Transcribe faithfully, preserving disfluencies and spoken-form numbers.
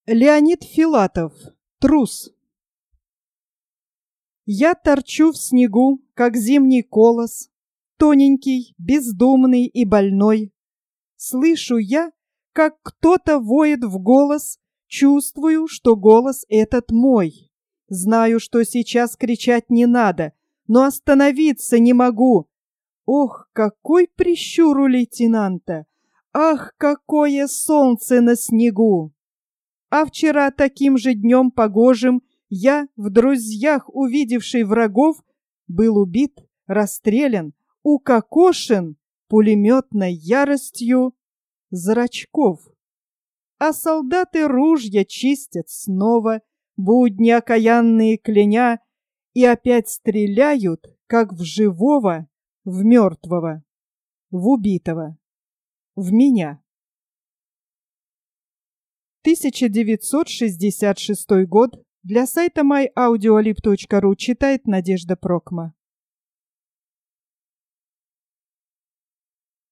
Леонид Филатов. Трус. Я торчу в снегу, как зимний колос, тоненький, бездумный и больной. Слышу я, как кто-то воет в голос, чувствую, что голос этот мой. Знаю, что сейчас кричать не надо, но остановиться не могу. Ох, какой прищур у лейтенанта! Ах, какое солнце на снегу! А вчера таким же днем погожим я, в друзьях увидевший врагов, был убит, расстрелян, укокошен пулеметной яростью зрачков. А солдаты ружья чистят снова, будни окаянные кляня, и опять стреляют, как в живого, в мертвого, в убитого, в меня. тысяча девятьсот шестьдесят шестой год. Для сайта май аудиолиб точка ру читает Надежда Прокма.